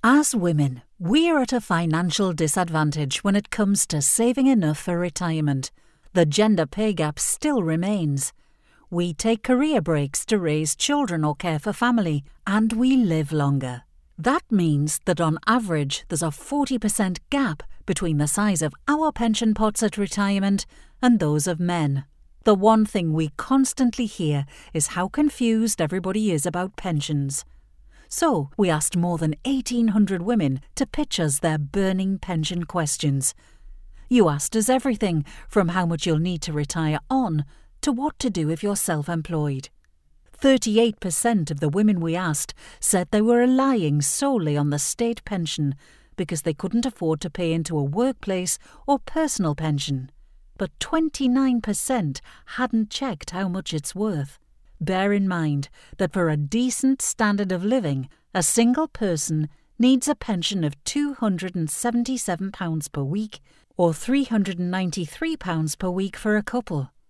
As women, we're at a financial disadvantage when it comes to saving enough for retirement. The gender pay gap still remains. We take career breaks to raise children or care for family, and we live longer. That means that on average there's a 40% gap between the size of our pension pots at retirement and those of men. The one thing we constantly hear is how confused everybody is about pensions. So we asked more than 1,800 women to pitch us their burning pension questions. You asked us everything from how much you'll need to retire on to what to do if you're self-employed. 38% of the women we asked said they were relying solely on the state pension because they couldn't afford to pay into a workplace or personal pension. But 29% hadn't checked how much it's worth. Bear in mind that for a decent standard of living, a single person needs a pension of £277 per week or £393 per week for a couple.